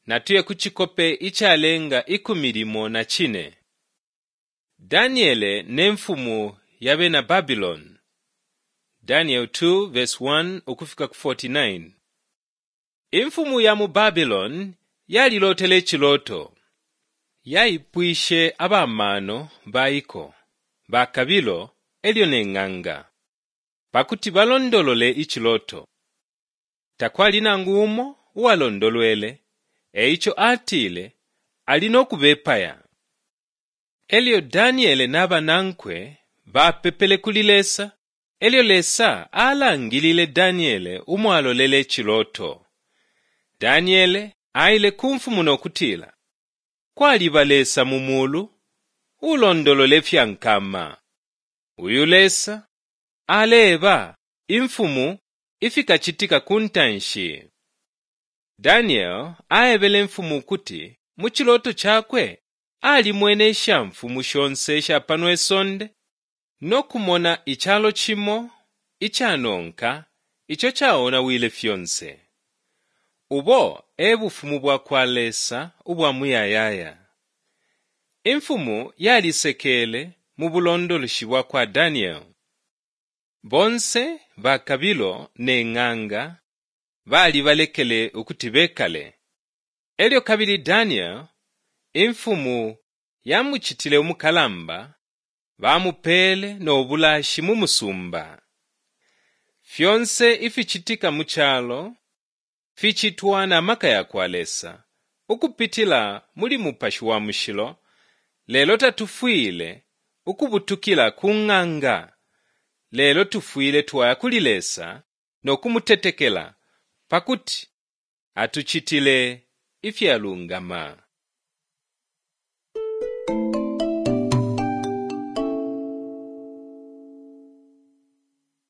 natuye kuchikope ichalenga ikumilimo na chine. Daniele ne mfumu yabe na Babylon. Daniel 2 verse 1 ukufika ku 49. Imfumu ya mu Babylon yalilotele chiloto. Yayipwishe abamano baiko, bakabilo elyo neng'anga, pakuti balondolole ichiloto. Takwali nangu umo uwalondolwele, eicho atile alinokubepaya. Elyo Daniele n'abanankwe bapepele kulilesa, elyo lesa alangilile Daniele umwalolele chiloto. Daniele aile kumfumu nokutila. Kwali balesa mumulu, ulondolole fyankama. Uyulesa, aleba, imfumu, ifika chitika kuntanshi. Daniel aebele mfumu kuti, muchiloto chakwe, ali mwenesha mfumu shonse shapanwe sonde, nokumona ichalo chimo, ichanonka, icho chaona wile fyonse. Ubo ebufumu bwa kwalesa ubwa muyayaya. Imfumu yalisekele mu bulondoloshi bwa kwa Daniel. Bonse bakabilo neng'anga bali balekele ukuti bekale. Elyo kabili Daniel, imfumu yamuchitile umukalamba, bamupele n'obulashi mumusumba. Fyonse ifichitika muchalo, fichitwa na maka ya kwalesa, ukupitila muli mupashi wa mushilo, lelo tatufwile, ukubutukila kung'anga, lelo tufwile tuwaya kulilesa, nokumutetekela, pakuti atuchitile ifyalungama.